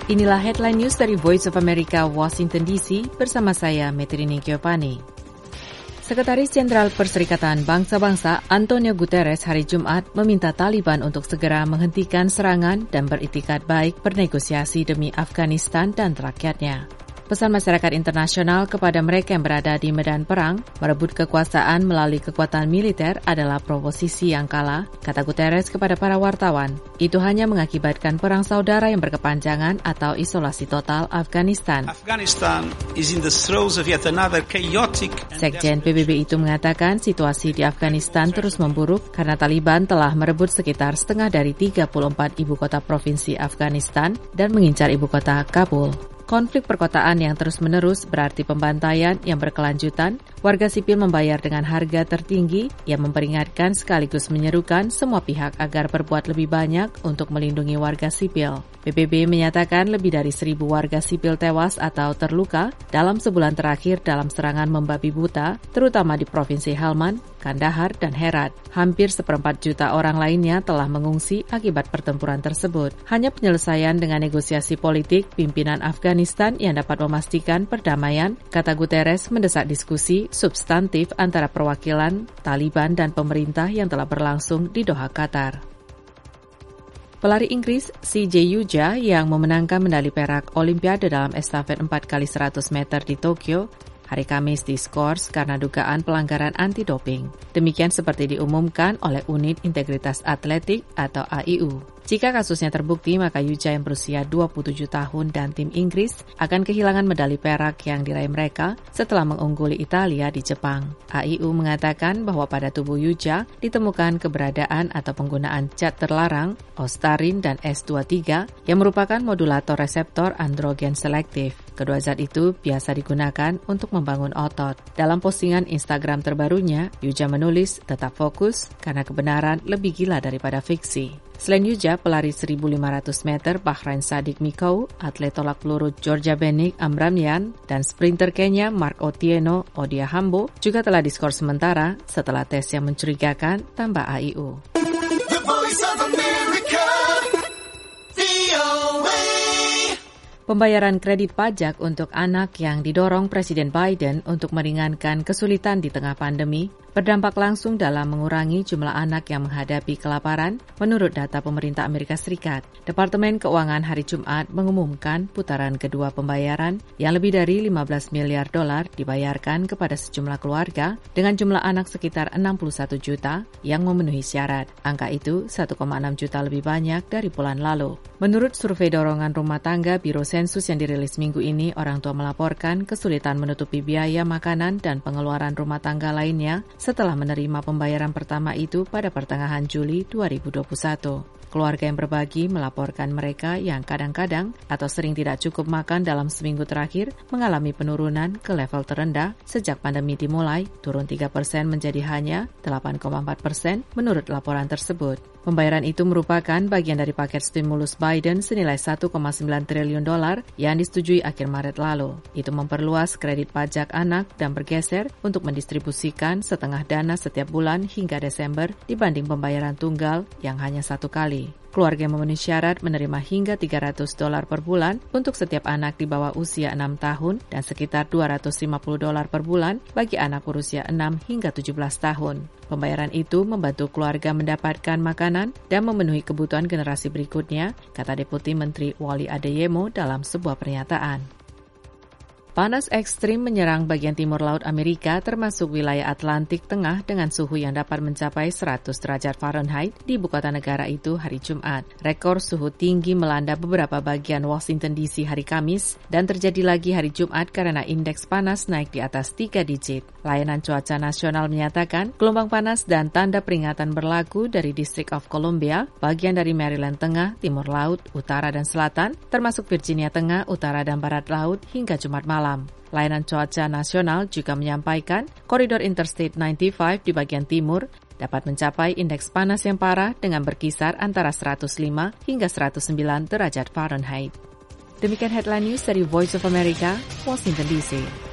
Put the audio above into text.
Inilah headline news dari Voice of America, Washington DC, bersama saya, Metrini Giovanni. Sekretaris Jenderal Perserikatan Bangsa-Bangsa Antonio Guterres hari Jumat meminta Taliban untuk segera menghentikan serangan dan beritikat baik bernegosiasi demi Afghanistan dan rakyatnya. Pesan masyarakat internasional kepada mereka yang berada di medan perang, merebut kekuasaan melalui kekuatan militer adalah proposisi yang kalah, kata Guterres kepada para wartawan. Itu hanya mengakibatkan perang saudara yang berkepanjangan atau isolasi total Afghanistan. Afghanistan is in the throes of yet another chaotic. Sekjen PBB itu mengatakan situasi di Afghanistan terus memburuk karena Taliban telah merebut sekitar setengah dari 34 ibu kota provinsi Afghanistan dan mengincar ibu kota Kabul. Konflik perkotaan yang terus-menerus berarti pembantaian yang berkelanjutan, warga sipil membayar dengan harga tertinggi yang memperingatkan sekaligus menyerukan semua pihak agar berbuat lebih banyak untuk melindungi warga sipil. PBB menyatakan lebih dari 1.000 warga sipil tewas atau terluka dalam sebulan terakhir dalam serangan membabi buta, terutama di Provinsi Helmand, Kandahar, dan Herat. Hampir 1/4 juta orang lainnya telah mengungsi akibat pertempuran tersebut. Hanya penyelesaian dengan negosiasi politik pimpinan Afghanistan yang dapat memastikan perdamaian, kata Guterres mendesak diskusi substantif antara perwakilan Taliban dan pemerintah yang telah berlangsung di Doha, Qatar. Pelari Inggris C.J. Yuja yang memenangkan medali perak Olimpiade dalam estafet 4x100 meter di Tokyo hari Kamis diskors karena dugaan pelanggaran anti-doping. Demikian seperti diumumkan oleh Unit Integritas Atletik atau AIU. Jika kasusnya terbukti, maka Yuja yang berusia 27 tahun dan tim Inggris akan kehilangan medali perak yang diraih mereka setelah mengungguli Italia di Jepang. AIU mengatakan bahwa pada tubuh Yuja ditemukan keberadaan atau penggunaan zat terlarang, ostarin dan S23 yang merupakan modulator reseptor androgen selektif. Kedua zat itu biasa digunakan untuk membangun otot. Dalam postingan Instagram terbarunya, Yuja menulis, "Tetap fokus karena kebenaran lebih gila daripada fiksi." Selain Yuja, pelari 1.500 meter Bahrain Sadiq Mikou, atlet tolak peluru Georgia Benik Amramyan, dan sprinter Kenya Mark Otieno Odiahambo juga telah diskors sementara setelah tes yang mencurigakan, tambah AIU. The Voice of America, VOA. Pembayaran kredit pajak untuk anak yang didorong Presiden Biden untuk meringankan kesulitan di tengah pandemi berdampak langsung dalam mengurangi jumlah anak yang menghadapi kelaparan, menurut data pemerintah Amerika Serikat. Departemen Keuangan hari Jumat mengumumkan putaran kedua pembayaran yang lebih dari 15 miliar dolar dibayarkan kepada sejumlah keluarga dengan jumlah anak sekitar 61 juta yang memenuhi syarat. Angka itu 1,6 juta lebih banyak dari bulan lalu. Menurut survei dorongan rumah tangga Biro Sensus yang dirilis minggu ini, orang tua melaporkan kesulitan menutupi biaya makanan dan pengeluaran rumah tangga lainnya setelah menerima pembayaran pertama itu pada pertengahan Juli 2021. Keluarga yang berbagi melaporkan mereka yang kadang-kadang atau sering tidak cukup makan dalam seminggu terakhir mengalami penurunan ke level terendah sejak pandemi dimulai, turun 3% menjadi hanya 8,4% menurut laporan tersebut. Pembayaran itu merupakan bagian dari paket stimulus Biden senilai 1,9 triliun dolar yang disetujui akhir Maret lalu. Itu memperluas kredit pajak anak dan bergeser untuk mendistribusikan setengah dana setiap bulan hingga Desember dibanding pembayaran tunggal yang hanya satu kali. Keluarga yang memenuhi syarat menerima hingga $300 per bulan untuk setiap anak di bawah usia 6 tahun dan sekitar $250 per bulan bagi anak berusia 6 hingga 17 tahun. Pembayaran itu membantu keluarga mendapatkan makanan dan memenuhi kebutuhan generasi berikutnya, kata Deputi Menteri Wally Adeyemo dalam sebuah pernyataan. Panas ekstrim menyerang bagian timur laut Amerika termasuk wilayah Atlantik Tengah dengan suhu yang dapat mencapai 100 derajat Fahrenheit di ibu kota negara itu hari Jumat. Rekor suhu tinggi melanda beberapa bagian Washington DC hari Kamis dan terjadi lagi hari Jumat karena indeks panas naik di atas 3 digit. Layanan Cuaca Nasional menyatakan gelombang panas dan tanda peringatan berlaku dari District of Columbia, bagian dari Maryland Tengah, Timur Laut, Utara dan Selatan, termasuk Virginia Tengah, Utara dan Barat Laut hingga Jumat malam. Layanan Cuaca Nasional juga menyampaikan koridor Interstate 95 di bagian timur dapat mencapai indeks panas yang parah dengan berkisar antara 105 hingga 109 derajat Fahrenheit. Demikian headline news dari Voice of America, Washington DC.